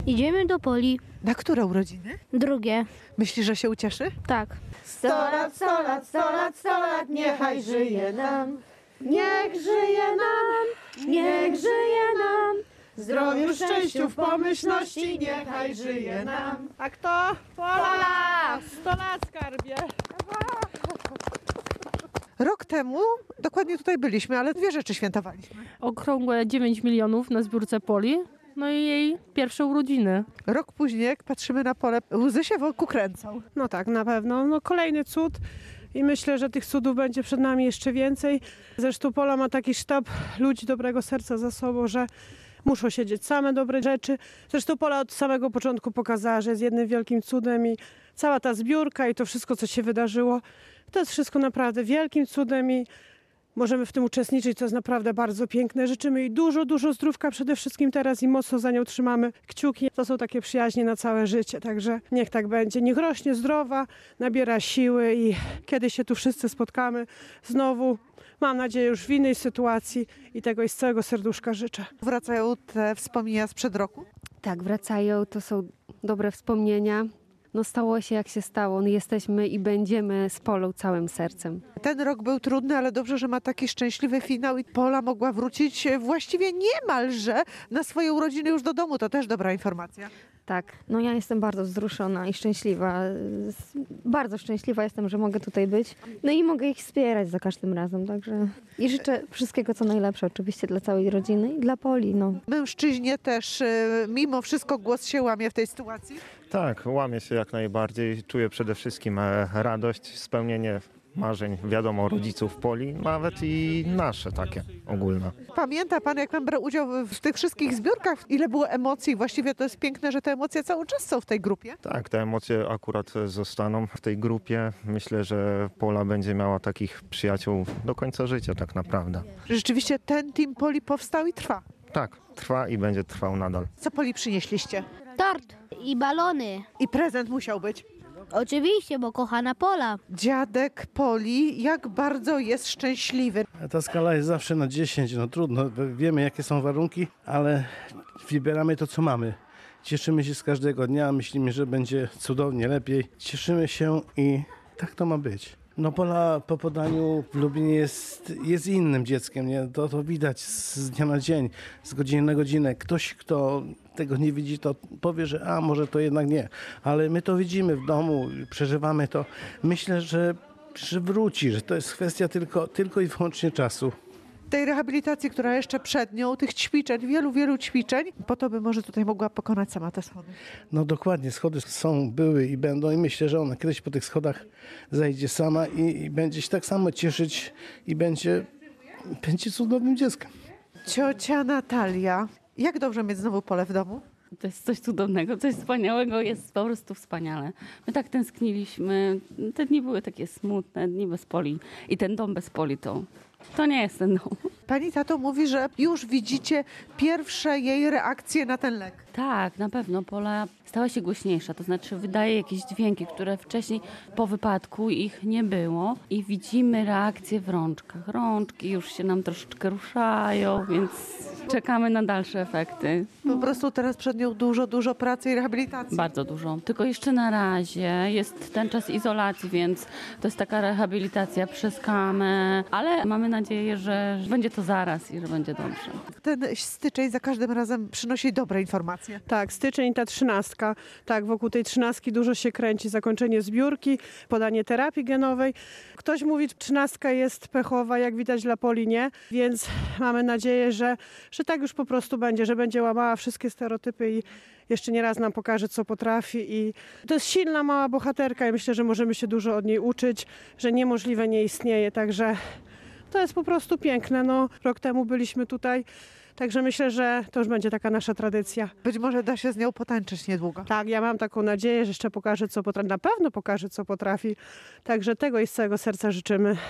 Idziemy do Poli. Na które urodziny? Drugie. Myślisz, że się ucieszy? Tak. 100 lat, 100 lat, 100 lat, 100 lat, niechaj żyje nam. Niech żyje nam, niech żyje nam. Zdrowiu, szczęściu, w pomyślności, niechaj żyje nam. A kto? Pola! 100 lat, skarbie. Rok temu dokładnie tutaj byliśmy, ale dwie rzeczy świętowaliśmy. Okrągłe 9 milionów na zbiórce Poli, no i jej pierwsze urodziny. Rok później, jak patrzymy na Polę, łzy się wokół kręcą. No tak, na pewno. No kolejny cud i myślę, że tych cudów będzie przed nami jeszcze więcej. Zresztą Pola ma taki sztab ludzi dobrego serca za sobą, że muszą się dziać same dobre rzeczy. Zresztą Pola od samego początku pokazała, że jest jednym wielkim cudem i cała ta zbiórka i to wszystko, co się wydarzyło, to jest wszystko naprawdę wielkim cudem i możemy w tym uczestniczyć, to jest naprawdę bardzo piękne. Życzymy jej dużo, dużo zdrówka przede wszystkim teraz i mocno za nią trzymamy kciuki. To są takie przyjaźnie na całe życie, także niech tak będzie. Niech rośnie zdrowa, nabiera siły i kiedy się tu wszyscy spotkamy znowu, mam nadzieję już w innej sytuacji i tego jej z całego serduszka życzę. Wracają te wspomnienia sprzed roku? Tak, wracają, to są dobre wspomnienia. No stało się jak się stało, no jesteśmy i będziemy z Polą całym sercem. Ten rok był trudny, ale dobrze, że ma taki szczęśliwy finał i Pola mogła wrócić właściwie niemalże na swoje urodziny już do domu. To też dobra informacja. Tak, no ja jestem bardzo wzruszona i szczęśliwa. Bardzo szczęśliwa jestem, że mogę tutaj być. No i mogę ich wspierać za każdym razem, także... I życzę wszystkiego, co najlepsze oczywiście dla całej rodziny i dla Poli, no. Mężczyźnie też mimo wszystko głos się łamie w tej sytuacji. Tak, łamie się jak najbardziej. Czuję przede wszystkim radość, spełnienie marzeń, wiadomo, rodziców Poli, nawet i nasze takie ogólne. Pamięta pan, jak pan brał udział w tych wszystkich zbiórkach, ile było emocji? Właściwie to jest piękne, że te emocje cały czas są w tej grupie. Tak, te emocje akurat zostaną w tej grupie. Myślę, że Pola będzie miała takich przyjaciół do końca życia tak naprawdę. Rzeczywiście ten team Poli powstał i trwa. Tak, trwa i będzie trwał nadal. Co Poli przynieśliście? Tort i balony. I prezent musiał być. Oczywiście, bo kochana Pola. Dziadek Poli, jak bardzo jest szczęśliwy. Ta skala jest zawsze na 10, no trudno, wiemy jakie są warunki, ale wybieramy to, co mamy. Cieszymy się z każdego dnia, myślimy, że będzie cudownie, lepiej. Cieszymy się i tak to ma być. No Pola po podaniu w Lublinie jest innym dzieckiem, nie? To widać z dnia na dzień, z godziny na godzinę. Ktoś, kto tego nie widzi, to powie, że może to jednak nie. Ale my to widzimy w domu, przeżywamy to. Myślę, że wróci, że to jest kwestia tylko i wyłącznie czasu. Tej rehabilitacji, która jeszcze przed nią, tych ćwiczeń, wielu ćwiczeń, po to by może tutaj mogła pokonać sama te schody. No dokładnie, schody są, były i będą i myślę, że ona kiedyś po tych schodach zajdzie sama i będzie się tak samo cieszyć i będzie cudownym dzieckiem. Ciocia Natalia, jak dobrze mieć znowu Polę w domu? To jest coś cudownego, coś wspaniałego, jest po prostu wspaniale. My tak tęskniliśmy, te dni były takie smutne, dni bez Poli i ten dom bez Poli to nie jest ten dom. Pani tato mówi, że już widzicie pierwsze jej reakcje na ten lek. Tak, na pewno Pola stała się głośniejsza, to znaczy wydaje jakieś dźwięki, które wcześniej po wypadku ich nie było i widzimy reakcje w rączkach. Rączki już się nam troszeczkę ruszają, więc czekamy na dalsze efekty. Po prostu teraz przed nią dużo pracy i rehabilitacji. Bardzo dużo. Tylko jeszcze na razie jest ten czas izolacji, więc to jest taka rehabilitacja przez kamę, ale mamy nadzieję, że będzie to zaraz i że będzie dobrze. Ten styczeń za każdym razem przynosi dobre informacje. Tak, styczeń, ta 13. Tak, wokół tej 13 dużo się kręci. Zakończenie zbiórki, podanie terapii genowej. Ktoś mówi, że 13 jest pechowa, jak widać dla Poli nie, więc mamy nadzieję, że tak już po prostu będzie, że będzie łamała wszystkie stereotypy i jeszcze nie raz nam pokaże, co potrafi. I to jest silna, mała bohaterka i myślę, że możemy się dużo od niej uczyć, że niemożliwe nie istnieje, także to jest po prostu piękne. No, rok temu byliśmy tutaj. Także myślę, że to już będzie taka nasza tradycja. Być może da się z nią potańczyć niedługo. Tak, ja mam taką nadzieję, że jeszcze pokaże, co potrafi. Na pewno pokaże, co potrafi. Także tego jej z całego serca życzymy.